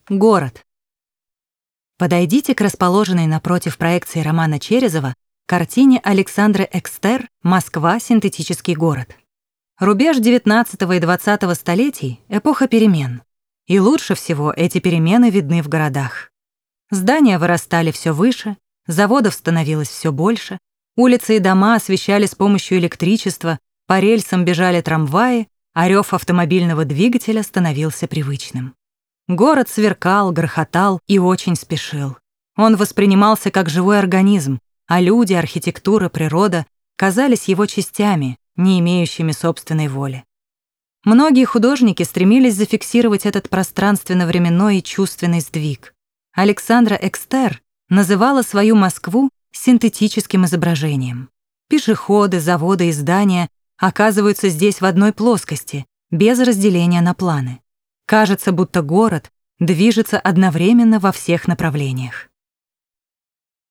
Город. Подойдите к расположенной напротив проекции Романа Черезова картине Александры Экстер «Москва. Синтетический город». Рубеж XIX и XX столетий — эпоха перемен. И лучше всего эти перемены видны в городах. Здания вырастали все выше, заводов становилось все больше, улицы и дома освещали с помощью электричества, по рельсам бежали трамваи, а рев автомобильного двигателя становился привычным. Город сверкал, грохотал и очень спешил. Он воспринимался как живой организм, а люди, архитектура, природа казались его частями, не имеющими собственной воли. Многие художники стремились зафиксировать этот пространственно-временной и чувственный сдвиг. Александра Экстер называла свою Москву синтетическим изображением. Пешеходы, заводы и здания оказываются здесь в одной плоскости, без разделения на планы. Кажется, будто город движется одновременно во всех направлениях.